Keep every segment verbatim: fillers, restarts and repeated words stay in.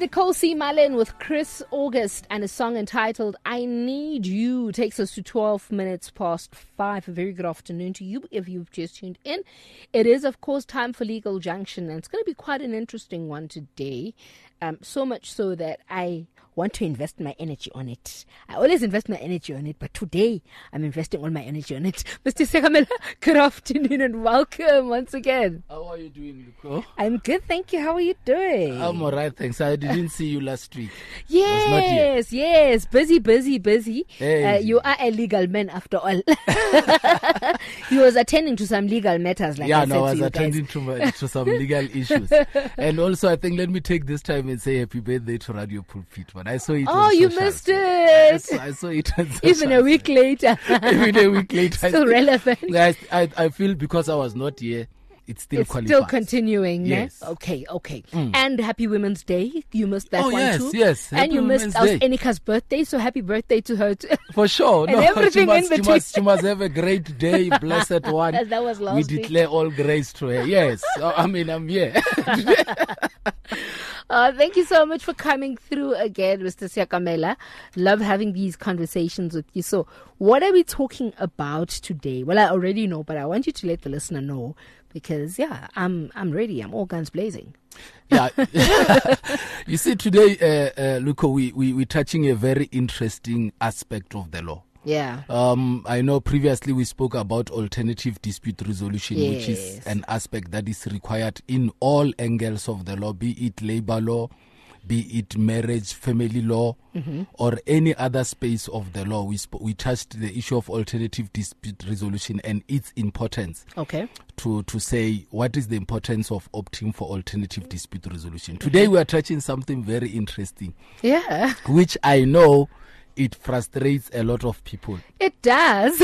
Nicole C. Mullen with Chris August and a song entitled I Need You takes us to twelve minutes past five. A very good afternoon to you if you've just tuned in. It is, of course, time for Legal Junction, and it's going to be quite an interesting one today. Um, so much so that I want to invest my energy on it. I always invest my energy on it, but today I'm investing all my energy on it. Mister Sekamela, good afternoon and welcome once again. How are you doing, Luko? I'm good, thank you. How are you doing? I'm all right, thanks. I didn't see you last week. Yes, yes. Busy, busy, busy. Hey. Uh, you are a legal man after all. He was attending to some legal matters, like yeah, I no, said I was to you attending guys. to, my, to some legal issues. And also, I think, let me take this time and say happy birthday to Radio Pulpit. But I saw it Oh, on you socials. missed it. I saw, I saw it on Even a socials. week later. Even a week later. I Still think- relevant. I, I, I feel because I was not here, it's still It's qualifies. still continuing. Yes. Ne? Okay, okay. Mm. And happy Women's Day. You missed that Oh, one yes, too. yes. And Happy you Women's missed Day. Enika's birthday, so happy birthday to her too. For sure. And no, everything she must, in she between. must, she must have a great day, blessed one. That was last We week. declare all grace to her. Yes. So, I mean, I'm here. Uh, thank you so much for coming through again, Mister Sekamela. Love having these conversations with you. So, what are we talking about today? Well, I already know, but I want you to let the listener know because, yeah, I'm I'm ready. I'm all guns blazing. Yeah. You see, today, uh, uh, Luko, we, we, we're touching a very interesting aspect of the law. Yeah. Um, I know previously we spoke about alternative dispute resolution, which is Yes. an aspect that is required in all angles of the law, be it labor law, be it marriage, family law, Mm-hmm. or any other space of the law. We sp- we touched the issue of alternative dispute resolution and its importance. Okay. To, to say what is the importance of opting for alternative dispute resolution. Today we are touching something very interesting, Yeah. which I know it frustrates a lot of people. It does.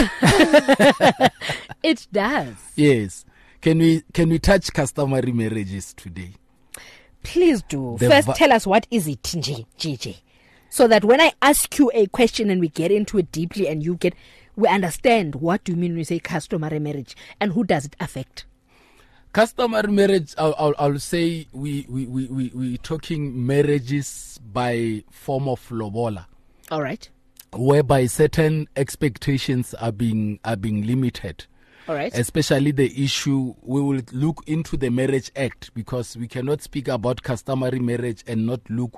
It does. Yes. Can we can we touch customary marriages today? Please do. The First, va- tell us what is it, G J, so that when I ask you a question and we get into it deeply and you get, we understand what do you mean when you say customary marriage and who does it affect? Customary marriage, I'll, I'll, I'll say we, we, we, we, we're talking marriages by form of lobola, All right. whereby certain expectations are being are being limited. All right. Especially the issue, we will look into the Marriage Act because we cannot speak about customary marriage and not look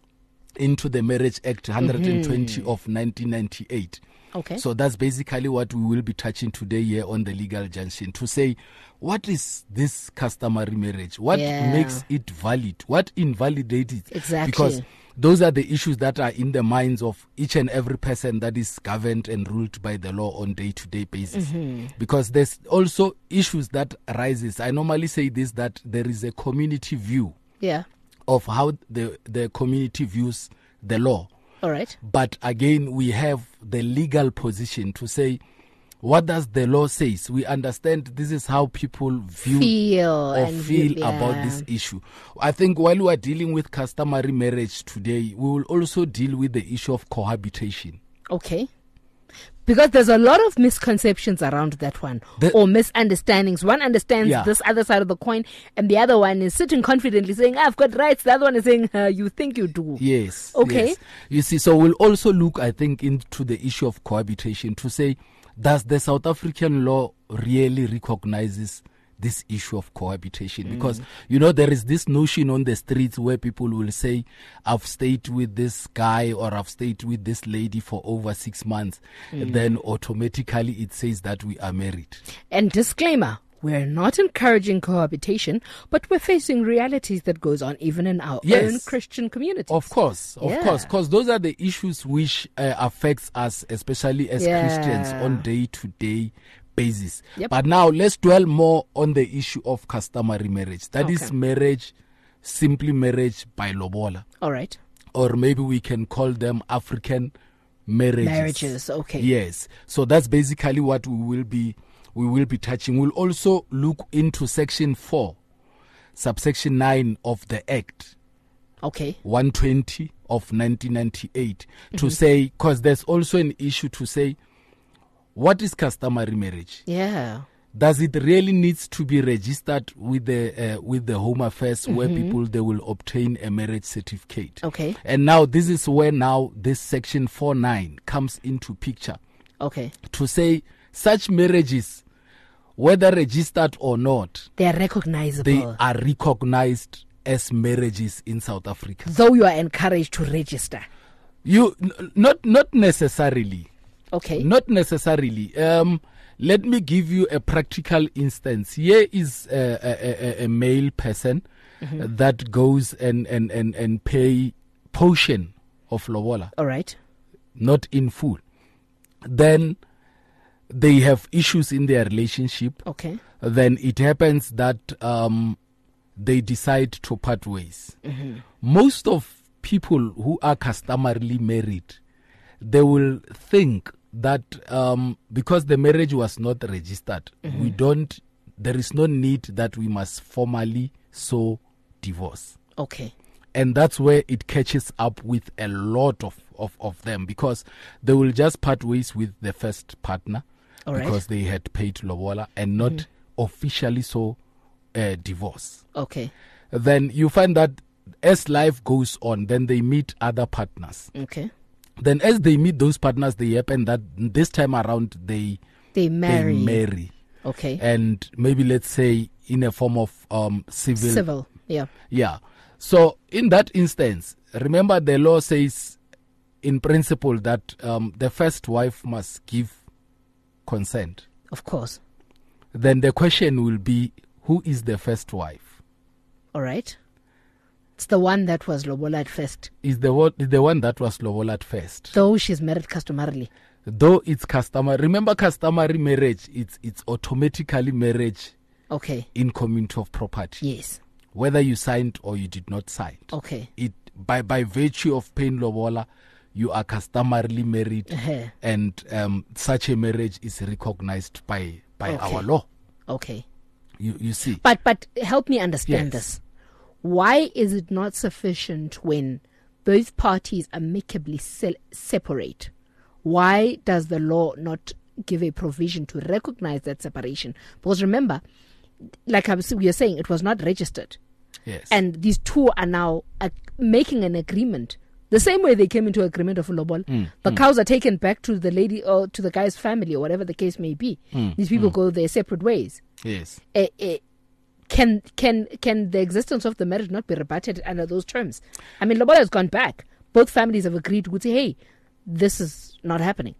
into the Marriage Act one hundred twenty Mm-hmm. of nineteen ninety-eight. Okay. So that's basically what we will be touching today here on the Legal Junction, to say what is this customary marriage? What Yeah. makes it valid? What invalidates it? Exactly. Because those are the issues that are in the minds of each and every person that is governed and ruled by the law on day-to-day basis. Mm-hmm. Because there's also issues that arises. I normally say this, that there is a community view Yeah. of how the, the community views the law. All right. But again, we have the legal position to say, what does the law say? We understand this is how people view Feel or and feel view- about yeah. this issue. I think while we are dealing with customary marriage today, we will also deal with the issue of cohabitation. Okay. Because there's a lot of misconceptions around that one, The- or misunderstandings. One understands Yeah. this other side of the coin, and the other one is sitting confidently saying, I've got rights. The other one is saying, uh, you think you do. Yes. Okay. Yes. You see, so we'll also look, I think, into the issue of cohabitation to say, does the South African law really recognizes this issue of cohabitation? Because, you know, there is this notion on the streets where people will say, I've stayed with this guy or I've stayed with this lady for over six months. Then automatically it says that we are married. And disclaimer, we're not encouraging cohabitation, but we're facing realities that goes on even in our Yes. own Christian communities. Of course, of Yeah. course, because those are the issues which uh, affects us, especially as Yeah. Christians, on day-to-day basis. Yep. But now let's dwell more on the issue of customary marriage. That is Okay. marriage, simply marriage by lobola, All right. or maybe we can call them African marriages. Marriages, okay. Yes. So that's basically what we will be we will be touching. We'll also look into section four, subsection nine of the Act. Okay. one twenty of nineteen ninety-eight to say, because there's also an issue to say, what is customary marriage? Yeah. does it really needs to be registered with the uh, with the Home Affairs, mm-hmm. where people they will obtain a marriage certificate? Okay. And now this is where now this section four nine comes into picture. Okay. To say such marriages, whether registered or not, they are recognizable. They are recognized as marriages in South Africa. Though you are encouraged to register. You n- not not necessarily. Okay. Not necessarily. Um. Let me give you a practical instance. Here is a, a, a, a male person mm-hmm. uh, that goes and, and, and, and pay portion of lobola. All right. Not in full. Then they have issues in their relationship. Okay. Then it happens that um, they decide to part ways. Mm-hmm. Most of people who are customarily married, they will think that um, because the marriage was not registered, mm-hmm. we don't, there is no need that we must formally sow divorce. Okay. And that's where it catches up with a lot of, of, of them, because they will just part ways with the first partner. All because right. they had paid lobola and not mm-hmm. officially sow uh, divorce. Okay. Then you find that as life goes on, then they meet other partners. Okay. Then as they meet those partners, they happen that this time around they they marry. They marry. Okay. And maybe let's say in a form of um, civil. Civil, yeah. Yeah. So in that instance, remember the law says in principle that um, the first wife must give consent. Of course. Then the question will be, who is the first wife? All right. It's the one that was lobola at first. Is the one, the one that was lobola at first. Though she's married customarily. Though it's customary. Remember, customary marriage, it's it's automatically marriage. Okay. In community of property. Yes. Whether you signed or you did not sign. Okay. It by by virtue of paying lobola, you are customarily married, uh-huh. and um, such a marriage is recognized by by okay. our law. Okay. You you see. But but help me understand yes. this. Why is it not sufficient when both parties amicably se- separate? Why does the law not give a provision to recognize that separation? Because remember, like I was, we were saying, it was not registered. Yes. And these two are now uh, making an agreement. The same way they came into agreement of lobola. Mm, the mm. cows are taken back to the lady or to the guy's family or whatever the case may be. Mm, these people mm. go their separate ways. Yes. Uh, uh, Can can can the existence of the marriage not be rebutted under those terms? I mean, lobola has gone back. Both families have agreed to say, "Hey, this is not happening."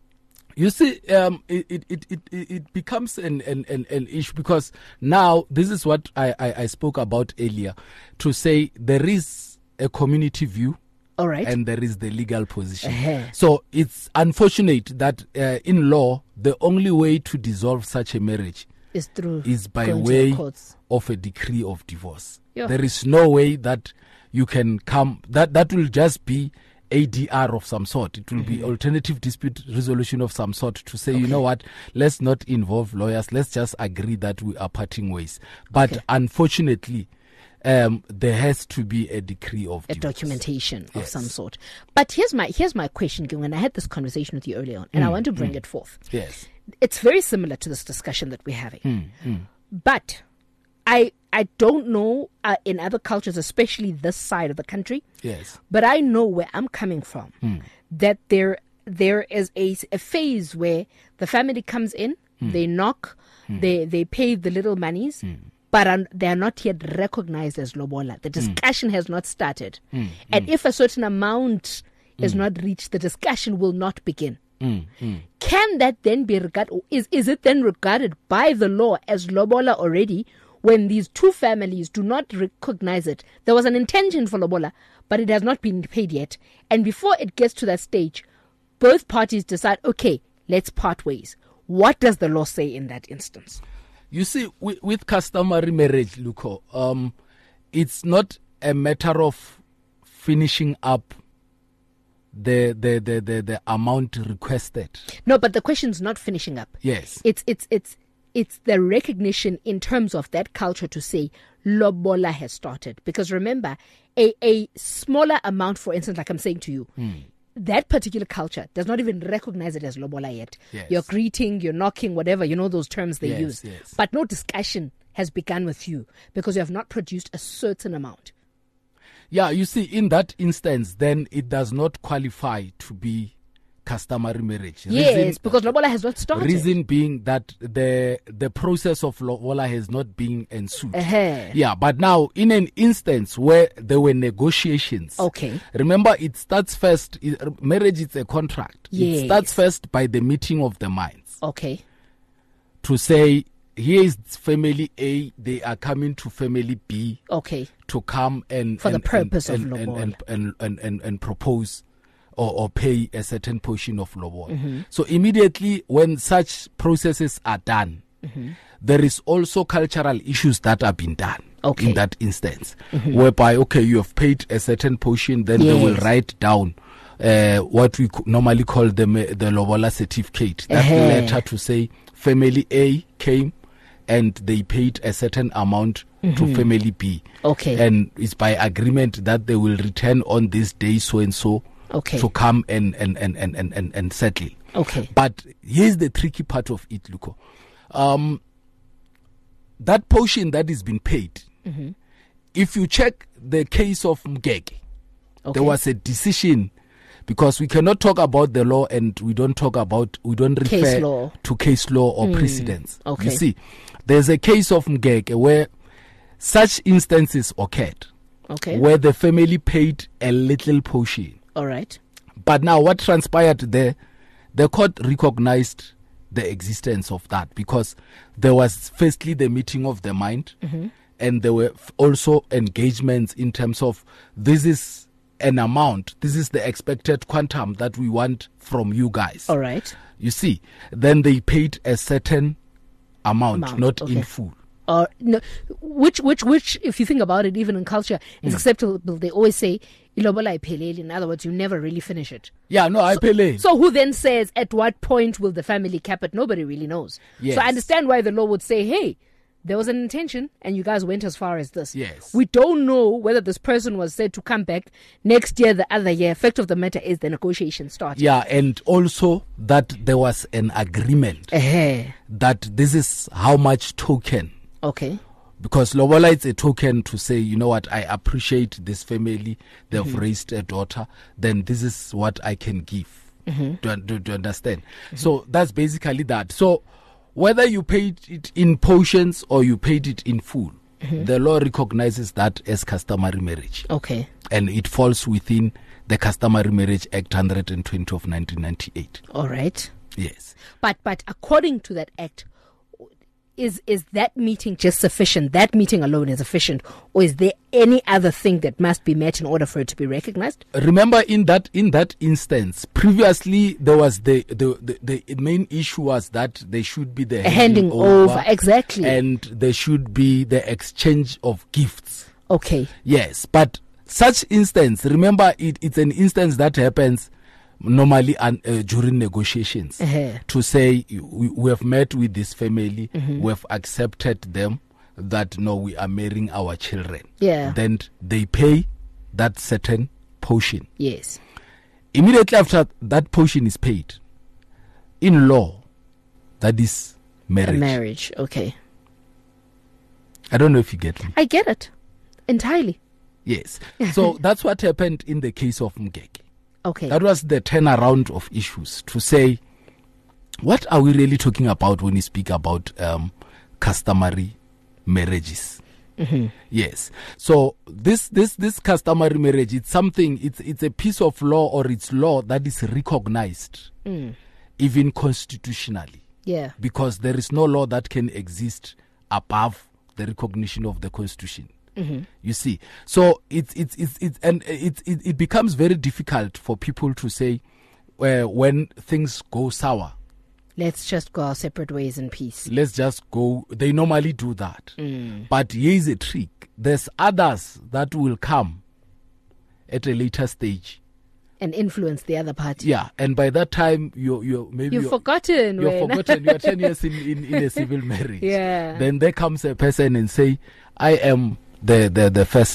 You see, um, it, it, it, it, it becomes an, an, an, an issue because now this is what I, I, I spoke about earlier, to say there is a community view. All right. And there is the legal position. Uh-huh. So it's unfortunate that uh, in law, the only way to dissolve such a marriage is through is by way of a decree of divorce. Yeah. There is no way that you can come, that, that will just be A D R of some sort. It will mm-hmm. be alternative dispute resolution of some sort to say, okay. you know what, let's not involve lawyers, let's just agree that we are parting ways. But okay. unfortunately, um, there has to be a decree of a divorce. Documentation yes. of some sort. But here's my here's my question, when I had this conversation with you earlier on, and mm, I want to bring mm. it forth. Yes. It's very similar to this discussion that we're having. Mm, mm. But I I don't know uh, in other cultures, especially this side of the country. Yes. But I know where I'm coming from, mm. that there there is a, a phase where the family comes in, mm. they knock, mm. they they pay the little monies, mm. but um, they are not yet recognized as lobola. The discussion mm. has not started. Mm. And mm. if a certain amount is mm. not reached, the discussion will not begin. Mm. Mm. Can that then be regarded, is, is it then regarded by the law as lobola already when these two families do not recognize it? There was an intention for lobola, but it has not been paid yet. And before it gets to that stage, both parties decide, okay, let's part ways. What does the law say in that instance? You see, with, with customary marriage, Luko, um, it's not a matter of finishing up the, the, the, the, the amount requested. No, but the question's not finishing up. Yes. It's it's it's it's the recognition in terms of that culture to say lobola has started. Because remember, a, a smaller amount, for instance, like I'm saying to you, mm. that particular culture does not even recognize it as lobola yet. Yes. You're greeting, you're knocking, whatever, you know those terms they Yes, use. yes. But no discussion has begun with you because you have not produced a certain amount. Yeah, you see, in that instance, then it does not qualify to be customary marriage. Yes, Reason- because lobola has not started. Reason being that the the process of lobola has not been ensued. Uh-huh. Yeah, but now in an instance where there were negotiations. Okay. Remember, it starts first. It, marriage is a contract. Yes. It starts first by the meeting of the minds Okay. to say, here is family A. They are coming to family B Okay. to come and For the and, purpose and, of and, lobola. and, and, and, and, and propose or, or pay a certain portion of lobola. Mm-hmm. So immediately when such processes are done, Mm-hmm. there is also cultural issues that have been done Okay. in that instance, whereby, okay, you have paid a certain portion, then they will Yes. write down uh, what we co- normally call the, ma- the lobola certificate. That Uh-huh. letter to say family A came and they paid a certain amount to family B. Okay. And it's by agreement that they will return on this day so and so Okay. to come and, and, and, and, and, and, and settle. Okay. But here's the tricky part of it, Luko. Um, that portion that is been paid, Mm-hmm. if you check the case of Mgege, Okay. there was a decision, because we cannot talk about the law and we don't talk about, we don't refer Case law. to case law or precedents. okay. You see, there's a case of Mgege where such instances occurred, Okay. where the family paid a little portion. All right. But now what transpired there, the court recognized the existence of that because there was firstly the meeting of the mind, Mm-hmm. and there were f- also engagements in terms of this is an amount, this is the expected quantum that we want from you guys. All right. You see, then they paid a certain amount, Amount, not okay. in full. Or no, which which which if you think about it, even in culture, is acceptable. They always say ilobola iphelele. In other words, you never really finish it. Yeah, no, I pay. So who then says at what point will the family cap it? Nobody really knows. Yes. So I understand why the law would say, hey, there was an intention and you guys went as far as this. Yes. We don't know whether this person was said to come back next year, the other year. Fact of the matter is the negotiation started. Yeah, and also that there was an agreement Uh-huh. that this is how much token. Okay. Because lobola is a token to say, you know what, I appreciate this family. They've Mm-hmm. raised a daughter. Then this is what I can give. Mm-hmm. To, to, to understand. So that's basically that. So whether you paid it in portions or you paid it in full, Mm-hmm. the law recognizes that as customary marriage. Okay. And it falls within the Customary Marriage Act one hundred twenty of nineteen ninety-eight. All right. Yes. But but according to that act, is is that meeting just sufficient? That meeting alone is sufficient, or is there any other thing that must be met in order for it to be recognized? Remember, in that in that instance, previously there was the the, the, the main issue was that there should be the A handing over, exactly. and there should be the exchange of gifts. Okay. Yes, but such instance, remember, it, it's an instance that happens normally un, uh, during negotiations. Uh-huh. To say we, we have met with this family, Mm-hmm. we have accepted them that no, we are marrying our children. Yeah. Then they pay that certain portion. Yes. Immediately after that portion is paid, in law, that is marriage. A marriage. Okay. I don't know if you get me. I get it entirely. Yes. So that's what happened in the case of Mgege. Okay. That was the turnaround of issues to say, what are we really talking about when we speak about um, customary marriages? Mm-hmm. Yes. So this this this customary marriage, it's something. It's it's a piece of law or it's law that is recognized, Mm. even constitutionally, Yeah. because there is no law that can exist above the recognition of the Constitution. Mm-hmm. You see, so it's it's it's it's and it it, it becomes very difficult for people to say uh, when things go sour, Let's just go our separate ways in peace. let's just go. They normally do that, Mm. but here's a trick: there's others that will come at a later stage. And influence the other party. Yeah, and by that time you you maybe You've you're, forgotten. you're when. forgotten. You're ten years in, in in a civil marriage. Yeah. Then there comes a person and say, I am the the the first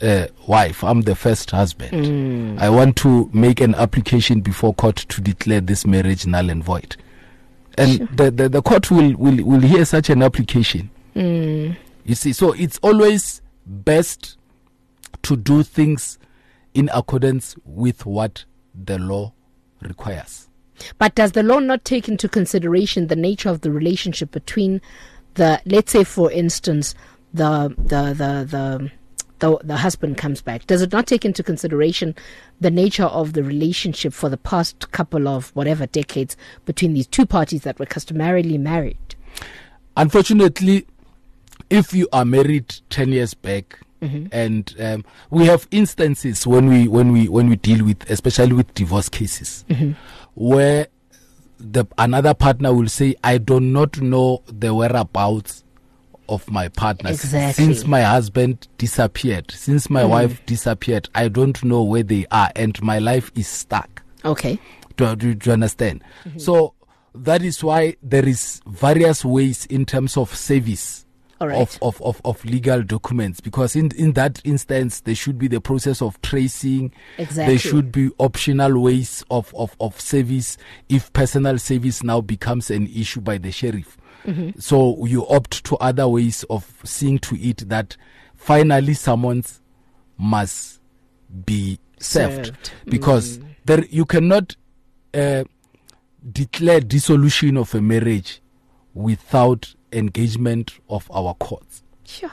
uh, wife. I'm the first husband. Mm. I want to make an application before court to declare this marriage null and void. And Sure. the, the, the court will, will, will hear such an application. Mm. You see, so it's always best to do things in accordance with what the law requires. But does the law not take into consideration the nature of the relationship between the, let's say, for instance, the the the the the, the husband comes back? Does it not take into consideration the nature of the relationship for the past couple of whatever decades between these two parties that were customarily married? Unfortunately, if you are married ten years back, mm-hmm. and um, we have instances when we when we when we deal with, especially with divorce cases, mm-hmm. where the another partner will say, I do not know the whereabouts of my partner. Exactly. Since my husband disappeared, since my mm. wife disappeared, I don't know where they are, and my life is stuck. Okay. Do, do, do you understand? Mm-hmm. So that is why there is various ways in terms of service. All right. Of, of, of, of legal documents, because in, in that instance there should be the process of tracing. Exactly. There should be optional ways of, of, of service if personal service now becomes an issue by the sheriff. Mm-hmm. So you opt to other ways of seeing to it that finally summons must be served, served. because mm. there you cannot uh, declare dissolution of a marriage without engagement of our courts. Sure.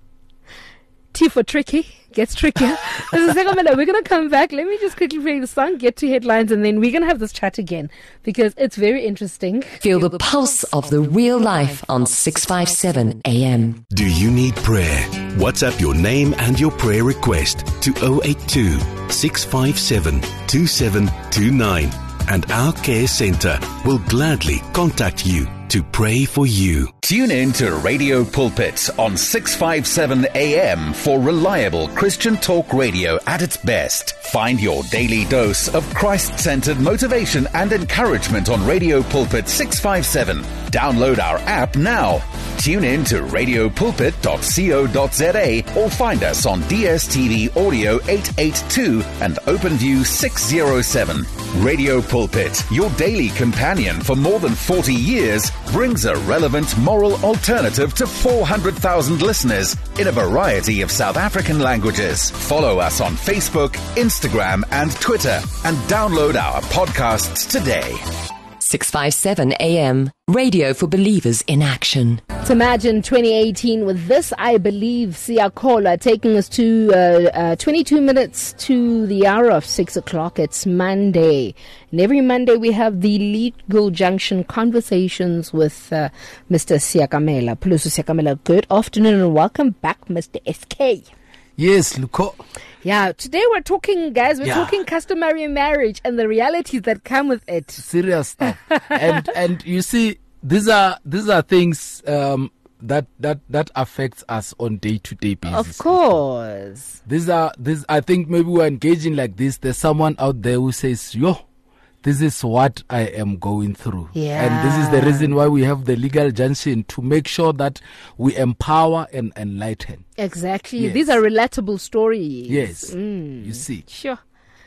T for tricky. Gets trickier. We're going to come back. Let me just quickly play the song, get to headlines, and then we're going to have this chat again because it's very interesting. Feel the pulse of the real life on six fifty-seven A M. Do you need prayer? WhatsApp your name and your prayer request to zero eight two, six five seven, two seven two nine, and our care center will gladly contact you to pray for you. Tune in to Radio Pulpit on six fifty-seven A M for reliable Christian talk radio at its best. Find your daily dose of Christ-centered motivation and encouragement on Radio Pulpit six fifty-seven. Download our app now. Tune in to radio pulpit dot co dot za or find us on D S T V Audio eight eighty-two and OpenView six oh seven. Radio Pulpit, your daily companion for more than forty years, brings a relevant moral alternative to four hundred thousand listeners in a variety of South African languages. Follow us on Facebook, Instagram, and Twitter, and download our podcasts today. six fifty-seven A M, radio for believers in action. To imagine twenty eighteen with this, I believe, Siyakola, taking us to uh, uh, twenty-two minutes to the hour of six o'clock. It's Monday. And every Monday we have the Legal Junction conversations with uh, Mister Siyakamela. Pulusu Siyakamela, good afternoon and welcome back, Mister S K. Yes, Luko. Yeah, today we're talking, guys, we're Yeah. talking customary marriage and the realities that come with it. Serious stuff. and and you see, these are these are things um, that that that affects us on day to day basis. Of course. These are these. I think maybe we're engaging like this. There's someone out there who says, "Yo, this is what I am going through." Yeah. And this is the reason why we have the Legal Junction, to make sure that we empower and enlighten. Exactly. Yes. These are relatable stories. Yes. Mm. You see. Sure.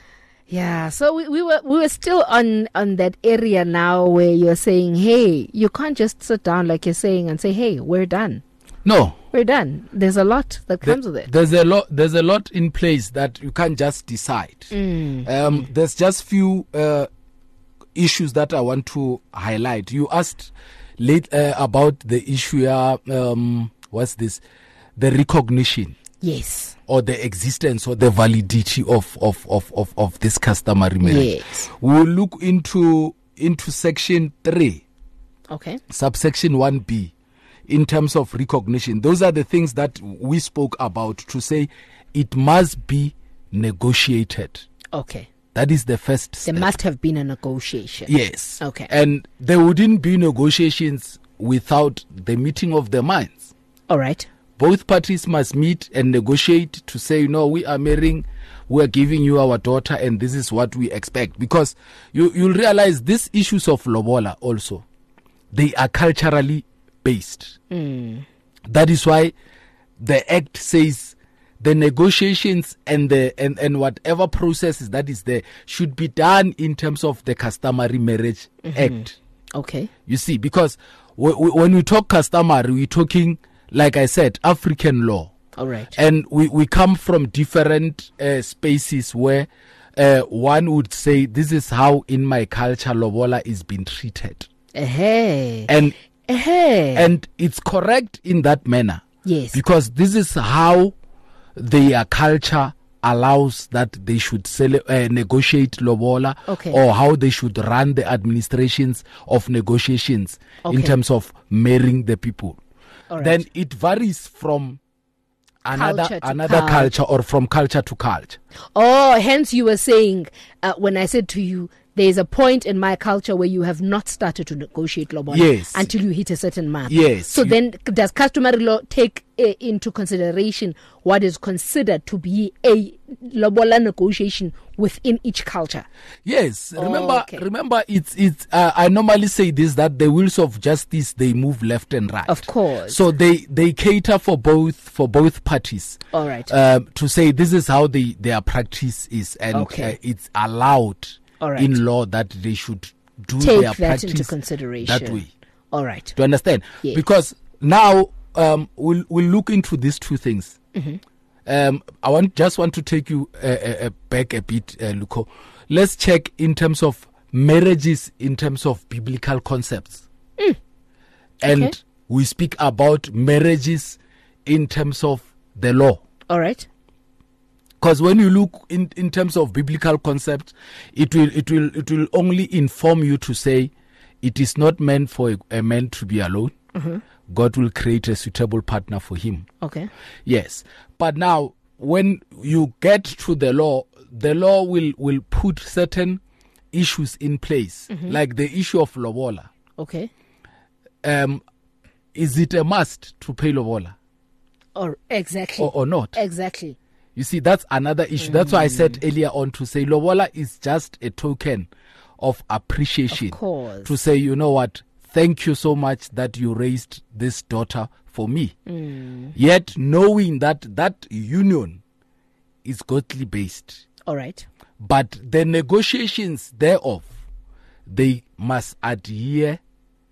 Yeah. So we, we were we were still on, on that area now where you're saying, hey, you can't just sit down like you're saying and say, hey, we're done. No. We're done. There's a lot that comes The- with it. There's a lot. There's a lot in place that you can't just decide. Mm. Um, there's just few uh, issues that I want to highlight. You asked late uh, about the issue. Uh, um, what's this? The recognition Yes. or the existence or the validity of of of of, of this customary marriage. Yes. We'll look into into section three, Okay. subsection one B, in terms of recognition. Those are the things that we spoke about, to say it must be negotiated. Okay. That is the first There step. must have been a negotiation. Yes. Okay. And there wouldn't be negotiations without the meeting of the minds. All right. Both parties must meet and negotiate to say, no, we are marrying, we are giving you our daughter, and this is what we expect. Because you, you'll realize these issues of lobola also, they are culturally based. Mm. That is why the Act says the negotiations and the and, and whatever processes that is there should be done in terms of the Customary Marriage mm-hmm. Act. Okay. You see, because w- w- when we talk customary, we're talking, like I said, African law. All right. And we, we come from different uh, spaces where uh, one would say, this is how in my culture lobola is being treated. Hey. And, hey. and it's correct in that manner. Yes. Because this is how their culture allows that they should sell, uh, negotiate lobola, okay. or how they should run the administrations of negotiations okay. in terms of marrying the people. All right. Then it varies from another Culture to another culture. culture or from culture to culture. Oh, hence you were saying uh, when I said to you, there's a point in my culture where you have not started to negotiate lobola Yes. until you hit a certain mark. Yes. So You- then does customary law take uh, into consideration what is considered to be a lobola negotiation within each culture? Yes, remember, Okay. remember, it's it's. Uh, I normally say this, that the wheels of justice, they move left and right. Of course. So they they cater for both for both parties. All right. Um, to say this is how they their practice is, and Okay. uh, it's allowed All right. in law that they should do Take their that practice into consideration. that way. All right. Do you understand? Yes. Because now um, we'll we'll look into these two things. Mm-hmm. Um, I want just want to take you uh, uh, back a bit, uh, Luko. Let's check in terms of marriages, in terms of biblical concepts, Mm. and Okay. we speak about marriages in terms of the law. All right. Because when you look in, in terms of biblical concept, it will it will it will only inform you to say it is not meant for a, a man to be alone. Mm-hmm. God will create a suitable partner for him. Okay. Yes. But now when you get to the law, the law will, will put certain issues in place, Mm-hmm. like the issue of lobola. Okay. Um, is it a must to pay lobola Or exactly. or, or not? Exactly. You see, that's another issue. That's why I said earlier on to say lobola is just a token of appreciation. Of course. To say, you know what, thank you so much that you raised this daughter for me. Mm. Yet knowing that that union is godly based. All right. But the negotiations thereof, they must adhere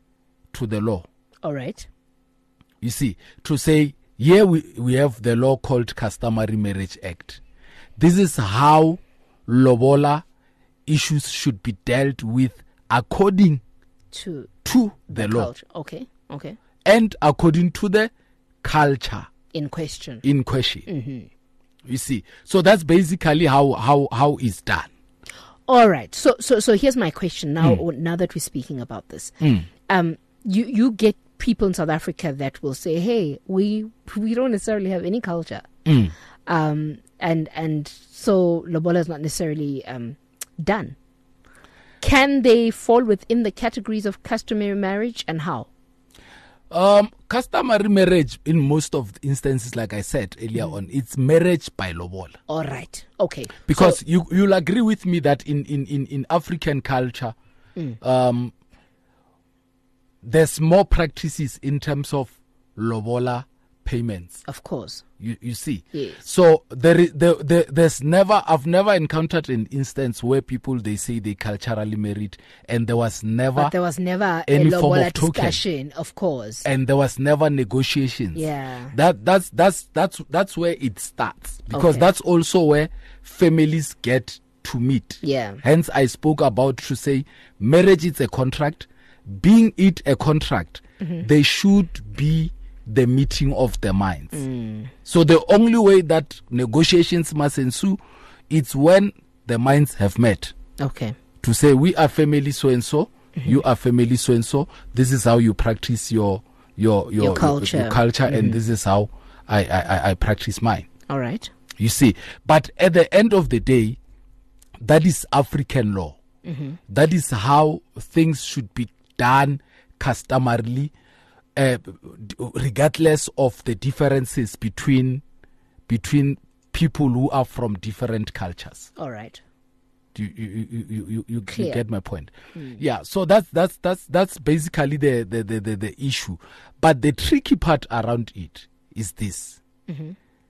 to the law. All right. You see, to say, here we, we have the law called Customary Marriage Act. This is how lobola issues should be dealt with according To to the, law culture. Okay. Okay. and according to the culture In question. in question. Mm-hmm. You see, so that's basically how how how it's done. All right. So so so here's my question now. Hmm. Now that we're speaking about this, um, you you get people in South Africa that will say, "Hey, we we don't necessarily have any culture," Mm. um, and and so lobola is not necessarily um done. Can they fall within the categories of customary marriage, and how? Um, customary marriage in most of the instances, like I said earlier on, it's marriage by lobola. All right. Okay. Because So- you you'll agree with me that in in in, in African culture, um, there's more practices in terms of lobola payments. of course. You you see, Yes. so there is there, there there's never I've never encountered an instance where people they say they culturally married and there was never But there was never any a form lobola of token. discussion, of course. and there was never negotiations. Yeah. That that's that's that's that's where it starts because Okay. that's also where families get to meet. Yeah. Hence I spoke about to say marriage is a contract. Being it a contract, Mm-hmm. there should be the meeting of the minds. Mm. So the only way that negotiations must ensue it's when the minds have met. Okay. To say we are family so and so, you are family so and so. This is how you practice your your your, Your culture. your culture, and this is how I, I I- I practice mine. All right. You see, but at the end of the day, that is African law. That is how things should be done customarily, uh, regardless of the differences between between people who are from different cultures. All right. Do you you you, you, you, you Clear. get my point? Yeah. So that's that's that's that's basically the the, the, the the issue. But the tricky part around it is this: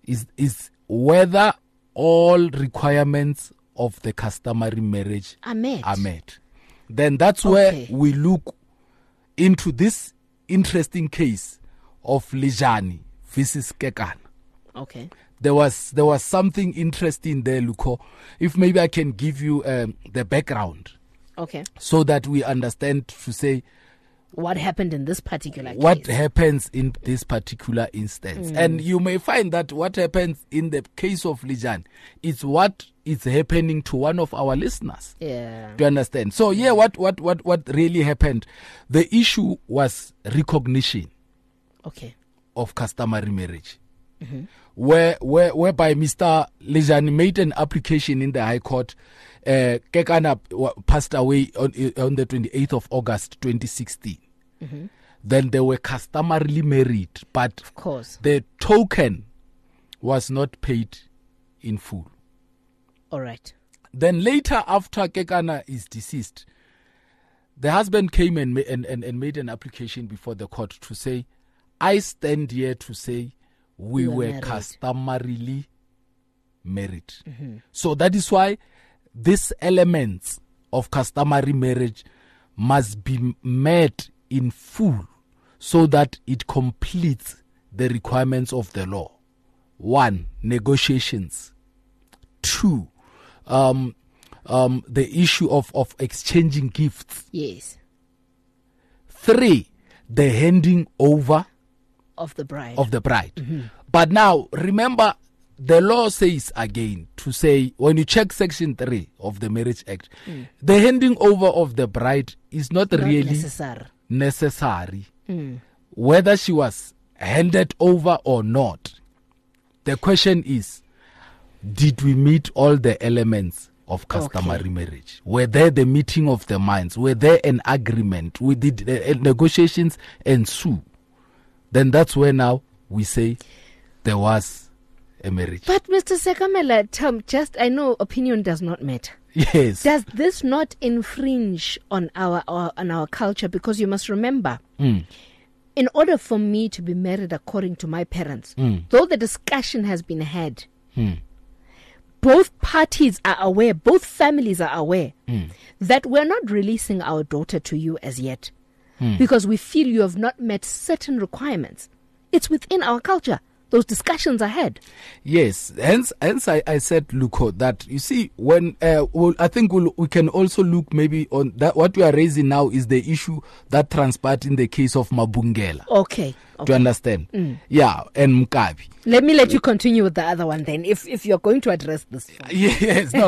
is is whether all requirements of the customary marriage are met. Are met. Then that's Okay. where we look into this interesting case of Lijani versus Kekana. Okay. There was there was something interesting there, Luko. If maybe I can give you um, the background Okay. so that we understand to say What happened in this particular case? what happens in this particular instance. Mm. And you may find that what happens in the case of Lijani is what is happening to one of our listeners. Yeah. Do you understand? So yeah, what, what, what, what really happened? The issue was recognition Okay. of customary marriage. Mm-hmm. Where, where, whereby Mister Lijani made an application in the High Court. Uh, Kekana wa- passed away on, on the twenty-eighth of August twenty sixteen. Mm-hmm. Then they were customarily married, but Of course. the token was not paid in full. All right. Then later, after Kekana is deceased, the husband came and, ma- and, and, and made an application before the court to say, I stand here to say we We were were married. customarily married. Mm-hmm. So that is why these elements of customary marriage must be met in full so that it completes the requirements of the law. One, negotiations. Two, um, um, the issue of, of exchanging gifts. Yes. Three, the handing over Of the bride. of the bride. But now, remember, the law says again to say, when you check Section three of the Marriage Act, the handing over of the bride is not, Not really necessary. necessary. Mm. Whether she was handed over or not, the question is, did we meet all the elements of customary Okay. marriage? Were there the meeting of the minds? Were there an agreement? We did uh, negotiations ensue? Then that's where now we say there was a marriage. But Mister Sekamela, Tom, just I know opinion does not matter. Yes. Does this not infringe on our, our on our culture? Because you must remember, Mm. in order for me to be married according to my parents, Mm. though the discussion has been had, Mm. both parties are aware, both families are aware Mm. that we're not releasing our daughter to you as yet Mm. because we feel you have not met certain requirements. It's within our culture. Those discussions are had. Yes, hence, hence I, I said, Luko, that you see, when uh, well, I think we'll, we can also look maybe on that. What we are raising now is the issue that transpired in the case of Mabungela. Okay. Do you okay. understand? Mm. Yeah, and Mkabi. Let me let you continue with the other one then, if if you're going to address this one. Yes, no.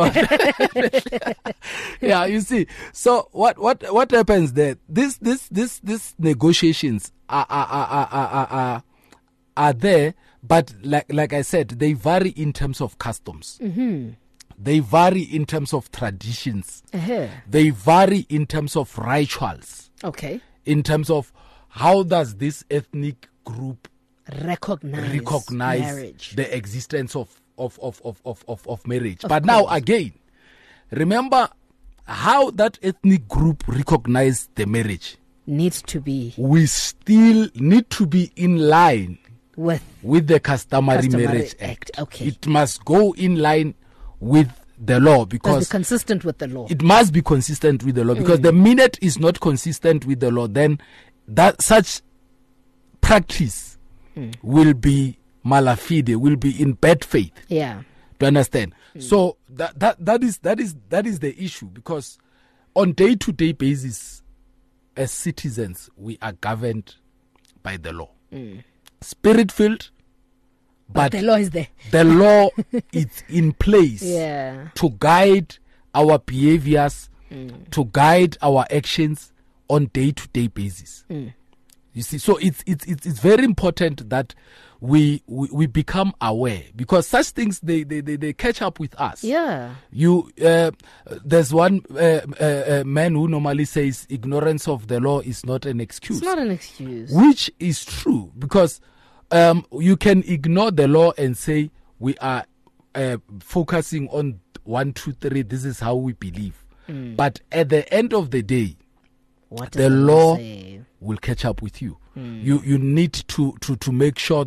Yeah, you see. So what what what happens there? This this this this negotiations are are are are are, are, are there. But like like I said, they vary in terms of customs. Mm-hmm. They vary in terms of traditions. Uh-huh. They vary in terms of rituals. Okay. In terms of how does this ethnic group Recognize, recognize marriage. the existence of of of of of, of, of marriage. Of but now course. again, remember how that ethnic group recognized the marriage. Needs to be We still need to be in line with with the Customary, Customary Marriage Act, Act. okay. It must go in line with the law must be because consistent with the law. it must be consistent with the law. Mm. Because the minute is not consistent with the law, then that such practice Mm. will be malafide, will be in bad faith. Yeah. Do you understand? So that that that is that is that is the issue, because on day to day basis, as citizens, we are governed by the law. Mm. Spirit filled, But, but the law is there. the law is in place Yeah. to guide our behaviors, Mm. to guide our actions on day to day basis. Mm. You see, so it's it's it's, it's very important that we, we we become aware, because such things they they, they, they catch up with us. Yeah. You uh, there's one uh, uh, uh, man who normally says ignorance of the law is not an excuse, It's not an excuse. which is true, because um, you can ignore the law and say we are uh, focusing on one, two, three. This is how we believe. Mm. But at the end of the day, What the does law say? will catch up with you. Mm. You you need to, to, to make sure that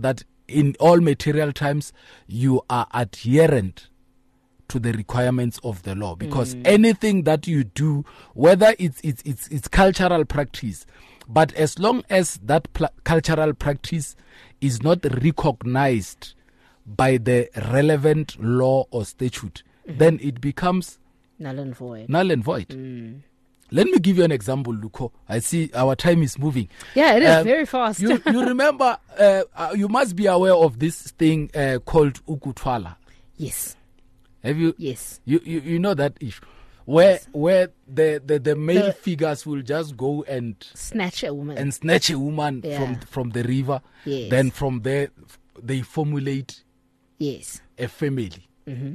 in all material times, you are adherent to the requirements of the law, because mm. anything that you do, whether it's it's it's, it's cultural practice, but as long as that pl- cultural practice is not recognized by the relevant law or statute, mm-hmm. then it becomes null and void. Null and void. Mm. Let me give you an example, Luko. I see our time is moving. Yeah, it is um, very fast. you, you remember, uh, uh, you must be aware of this thing uh, called ukuthwala. Yes. Have you? Yes. You you, you know that issue where yes. where the, the, the male the, figures will just go and snatch a woman and snatch a woman yeah. from from the river. Yes. Then from there they formulate yes a family. Mm-hmm.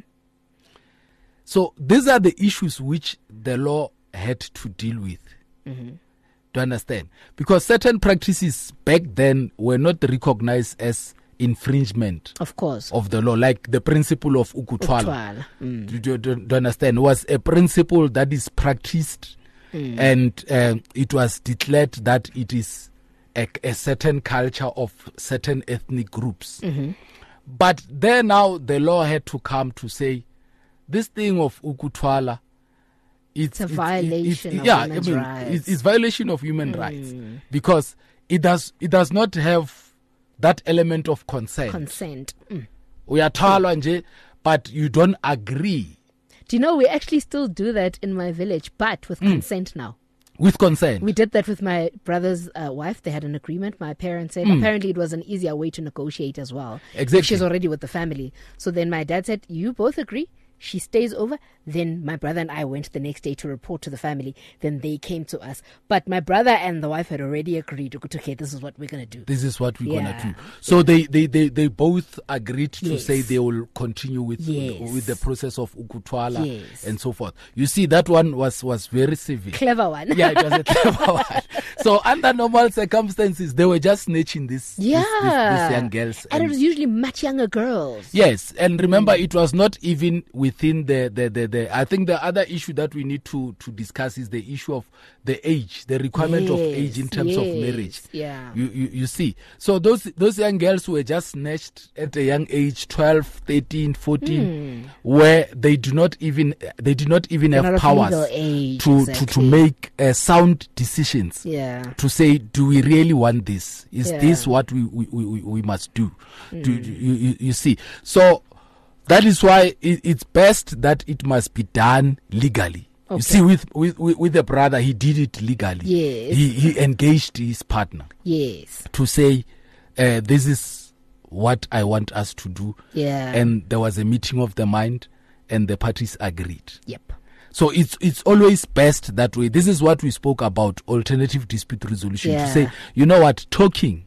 So these are the issues which the law had to deal with. Mm-hmm. To understand, because certain practices back then were not recognized as infringement, of course, of the law, like the principle of ukuthwala. Mm. Do, do, do, do understand? Was a principle that is practiced, mm. and uh, it was declared that it is a, a certain culture of certain ethnic groups. Mm-hmm. But there now the law had to come to say this thing of ukuthwala. It's, it's a violation it's, of yeah, human I mean, rights. It's, it's violation of human mm. rights, because it does it does not have that element of consent. Consent. Mm. Uyathwalwa nje, but you don't agree. Do you know we actually still do that in my village, but with mm. consent now. With consent. We did that with my brother's uh, wife. They had an agreement. My parents said mm. apparently it was an easier way to negotiate as well. Exactly. She's already with the family. So then my dad said, you both agree? She stays over. Then my brother and I went the next day to report to the family. Then they came to us. But my brother and the wife had already agreed, okay, this is what we're going to do. This is what we're yeah. going to do. So yeah. they, they, they, they both agreed to yes. say they will continue with yes. with the process of ukuthwala yes. and so forth. You see, that one was, was very civil. Clever one. Yeah, it was a clever one. So under normal circumstances, they were just snatching this, yeah. this, this, this young girls. And, and it was usually much younger girls. Yes. And remember, mm. it was not even within the, the, the, the, I think the other issue that we need to, to discuss is the issue of the age, the requirement yes. of age in terms yes. of marriage. Yeah. You, you, you see. So those, those young girls were just snatched at a young age, twelve, thirteen, fourteen, mm. where they do not even, they do not even They're have not powers age, to, exactly. to, to make uh, sound decisions. Yeah. To say, do we really want this? Is yeah. this what we, we, we, we must do? Mm. do you, you, you see. So, that is why it, it's best that it must be done legally. Okay. You see, with, with with the brother, he did it legally. Yes. He he engaged his partner. Yes. To say, uh, this is what I want us to do. Yeah. And there was a meeting of the mind, and the parties agreed. Yep. So it's it's always best that way. This is what we spoke about, alternative dispute resolution. Yeah. To say, you know what, talking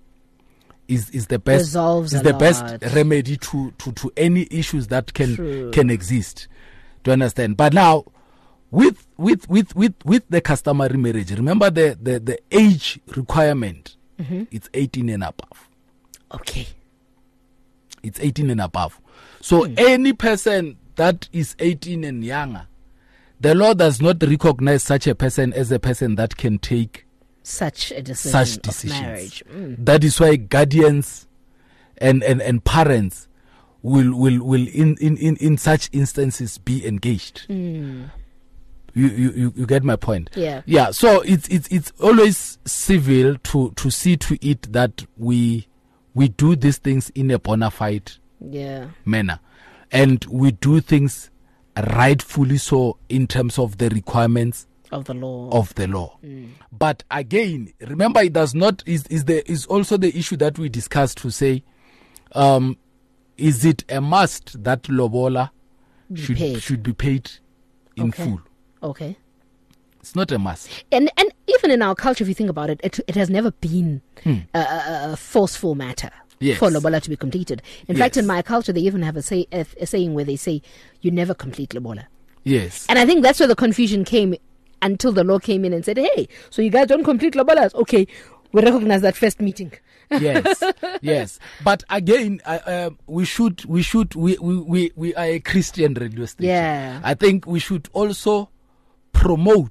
is is the best Resolves is a the lot. best remedy to, to, to any issues that can True. can exist. To understand. But now with with with with, with the customary marriage, remember the, the, the age requirement. Mm-hmm. It's eighteen and above. Okay. It's eighteen and above. So mm. any person that is eighteen and younger, the law does not recognize such a person as a person that can take such a decision such of decisions. marriage. Mm. That is why guardians and, and, and parents will will, will in, in, in, in such instances be engaged. Mm. You, you you get my point? Yeah. Yeah. So it's it's it's always civil to, to see to it that we we do these things in a bona fide yeah. manner. And we do things rightfully so in terms of the requirements of the law of the law. Mm. But again, remember, it does not is is there is also the issue that we discussed to say, um, is it a must that lobola be should paid. should be paid in okay. full? Okay. It's not a must. And and even in our culture, if you think about it, it, it has never been hmm. a, a, a forceful matter. Yes. For lobola to be completed. In yes. fact, in my culture, they even have a, say, a, a saying where they say, you never complete lobola. Yes. And I think that's where the confusion came until the law came in and said, hey, so you guys don't complete lobolas. Okay, we recognize that first meeting. Yes, yes. But again, uh, uh, we should, we should, we, we, we, we are a Christian radio station. Yeah. I think we should also promote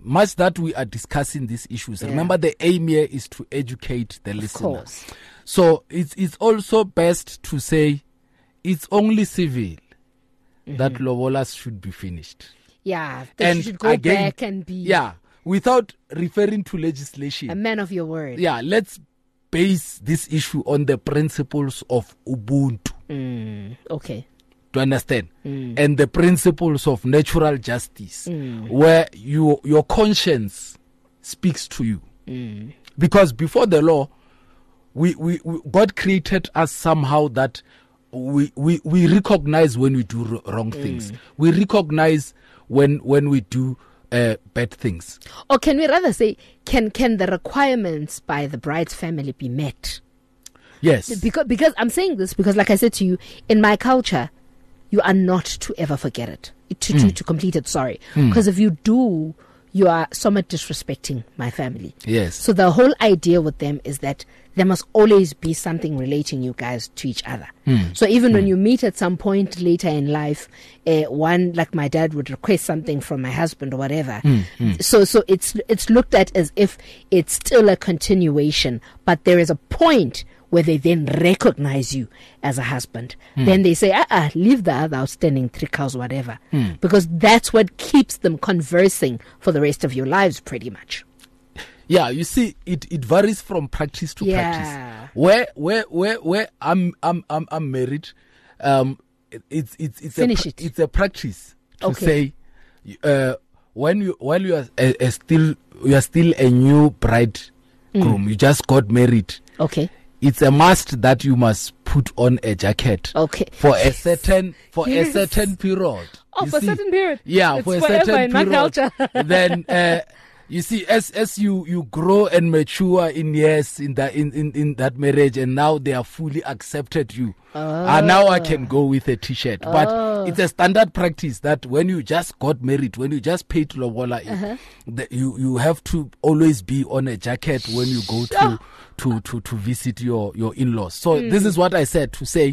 much that we are discussing these issues, Yeah. remember the aim here is to educate the Of listener. course. So it's it's also best to say it's only civil that lobolas should be finished. Yeah, that And you should go again, back and be Yeah, without referring to legislation. a man of your word. Yeah, let's base this issue on the principles of Ubuntu. Mm, okay. To understand, Mm. and the principles of natural justice, Mm. where you your conscience speaks to you. Mm. Because before the law, we, we, we God created us somehow that we we, we recognize when we do r- wrong things. We recognize when when we do uh, bad things. Or can we rather say, can can the requirements by the bride's family be met? Yes. Because because I'm saying this because, like I said to you, in my culture, you are not to ever forget it, to to, to complete it. Sorry, because if you do, you are somewhat disrespecting my family. Yes. So the whole idea with them is that there must always be something relating you guys to each other. So even when you meet at some point later in life, uh, one like my dad would request something from my husband or whatever. So so it's it's looked at as if it's still a continuation, but there is a point where they then recognize you as a husband. Then they say, ah, leave the other outstanding three cows, whatever. Because that's what keeps them conversing for the rest of your lives, pretty much. Yeah, you see, it, it varies from practice to Yeah. practice. Where where where where I'm I'm I'm, I'm married, um, it, it's it's it's Finish a, it. it's a practice to Okay. say, uh, when you while you are a, a still you are still a new bride groom, you just got married. Okay. It's a must that you must put on a jacket Okay. for a certain for Yes. a certain period. Oh, You for a see? certain period. Yeah, It's for a forever certain in my period. culture. Then uh, you see, as as you, you grow and mature in years in that in, in, in that marriage, and now they are fully accepted you. Ah, now I can go with a t-shirt. But it's a standard practice that when you just got married, when you just paid lobola, Uh-huh. the, you you have to always be on a jacket when you go to to, to, to visit your, your in-laws. So this is what I said to say.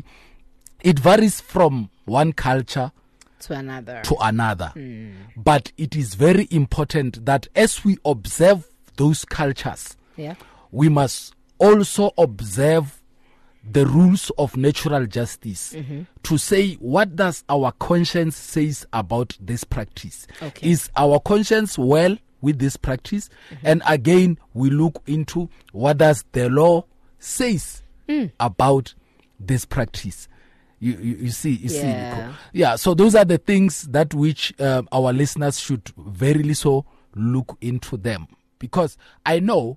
It varies from one culture To another. to another. But it is very important that as we observe those cultures, Yeah. we must also observe the rules of natural justice to say, what does our conscience says about this practice? Okay. Is our conscience well with this practice? And again, we look into what does the law says about this practice. You, you, you see, you Yeah. see, yeah. So those are the things that which uh, our listeners should verily so look into them, because I know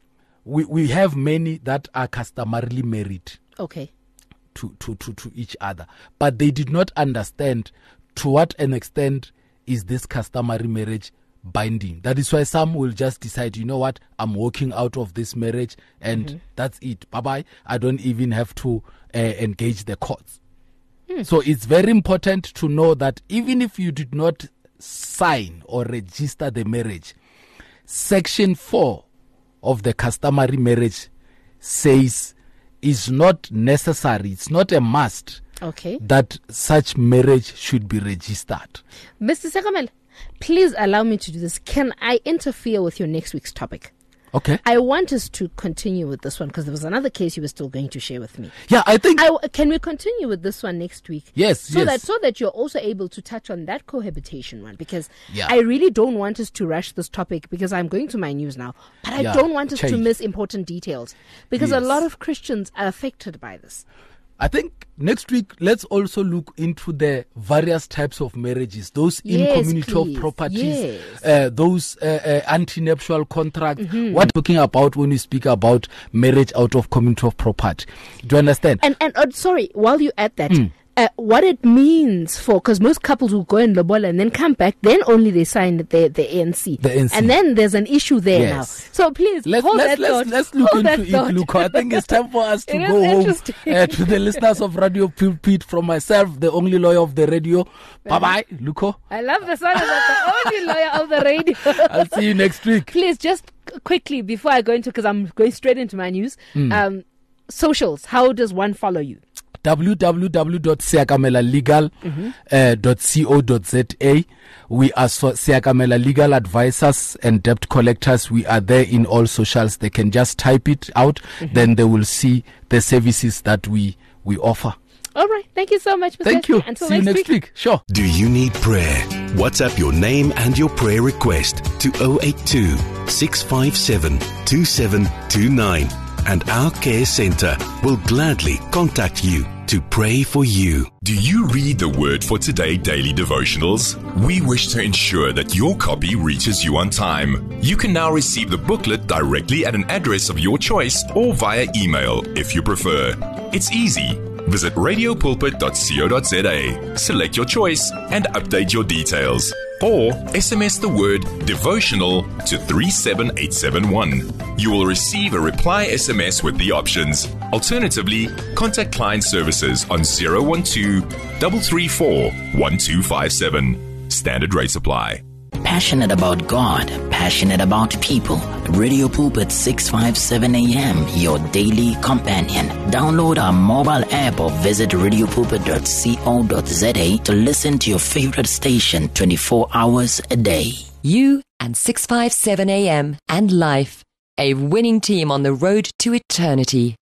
we we have many that are customarily married Okay. to, to, to, to each other, but they did not understand to what an extent is this customary marriage binding. That is why some will just decide, you know what, I'm walking out of this marriage and that's it. Bye bye. I don't even have to uh, engage the courts. So it's very important to know that even if you did not sign or register the marriage, Section four of the customary marriage says it's not necessary, it's not a must Okay. that such marriage should be registered. Mister Sekamel, please allow me to do this. Can I interfere with your next week's topic? Okay? I want us to continue with this one because there was another case you were still going to share with me. Yeah, I think. I w can we continue with this one next week? Yes, so yes. that so that you're also able to touch on that cohabitation one, because Yeah. I really don't want us to rush this topic because I'm going to my news now, but I Yeah, don't want us to change. miss important details because a Yes. lot of Christians are affected by this. I think next week, let's also look into the various types of marriages, those in Yes, community please. of properties, Yes. uh, those uh, uh, anti-nuptial contracts. Mm-hmm. What we're talking about when we speak about marriage out of community of property. Do you understand? And and uh, sorry, while you're at that, Hmm. uh, what it means for, because most couples will go in lobola and then come back, then only they sign the the A N C, The A N C. and then there's an issue there Yes. now. So please Let's hold let's that let's, thought. let's look Hold into that it, thought. Luca. I think it's time for us to It is go home. interesting. Uh, to the listeners of Radio Pulpit, from myself, the only lawyer of the radio. Bye bye, Luco. I love the sound of that, the only lawyer of the radio. I'll see you next week. Please, just c- quickly before I go into, because I'm going straight into my news. Hmm. Um, socials. How does one follow you? w w w dot siakamela legal dot co dot z a. We are so- Siakamela Legal Advisors and Debt Collectors. We are there in all socials. They can just type it out, mm-hmm. then they will see the services that we, we offer. All right. Thank you so much, Mister Thank you. Until See next you next week. week. Sure. Do you need prayer? WhatsApp your name and your prayer request to oh eight two, six five seven, two seven two nine, and our care center will gladly contact you to pray for you. Do you read the Word for Today daily devotionals? We wish to ensure that your copy reaches you on time. You can now receive the booklet directly at an address of your choice or via email if you prefer. It's easy. Visit radio pulpit dot co dot z a, select your choice, and update your details. Or S M S the word devotional to three seven eight seven one. You will receive a reply S M S with the options. Alternatively, contact client services on zero one two, three three four, one two five seven. Standard rates apply. Passionate about God, passionate about people. Radio Pulpit six fifty-seven A M, your daily companion. Download our mobile app or visit radio pulpit dot co dot z a to listen to your favorite station twenty-four hours a day. You and six fifty-seven A M and life, a winning team on the road to eternity.